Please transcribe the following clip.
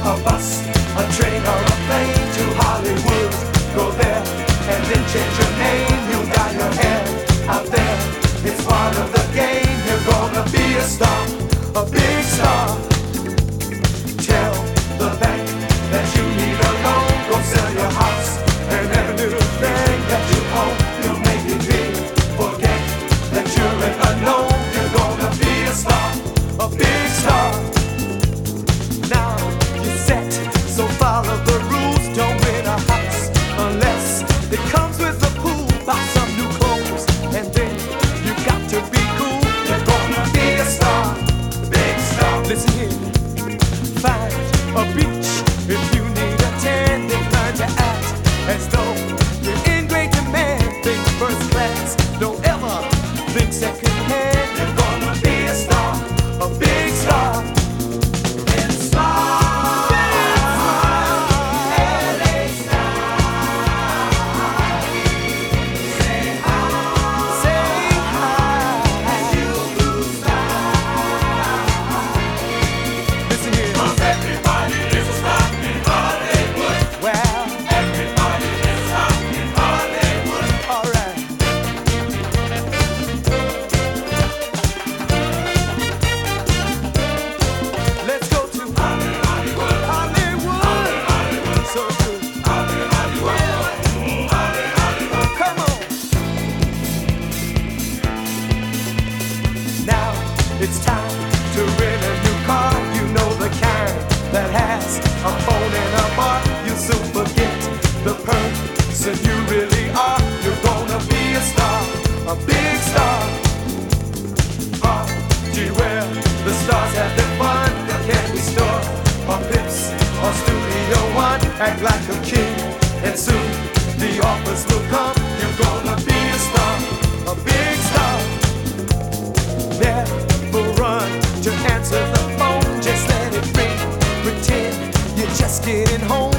a bus, a train or a plane to Hollywood. Go there and then change your name. You got your hair out there. It's part of the game. You're gonna be a star, a big star. Tell the bank that you need a loan. Go sell your house and every little thing that you own. You'll make it big. Forget that you're an unknown. You're gonna be a star, a big star. Now you're set, so follow the rules. Don't win a house unless it comes with a pool. Buy some new clothes and then you got to be cool. You're gonna be a star, big star. Listen here, find a beach if you need a tan. Then learn to act as though you're in great demand. Think first class, don't ever think second hand. You're gonna be a star, a big star. It's time to rent a new car. You know the kind that has a phone and a bar. You soon forget the person you really are. You're gonna be a star, a big star. Party where the stars have their fun. The candy store or Pips or Studio One. Act like a king and soon the offers will come. You're gonna be a star, a big star. Never run to answer the phone, just let it ring. Pretend you're just getting home.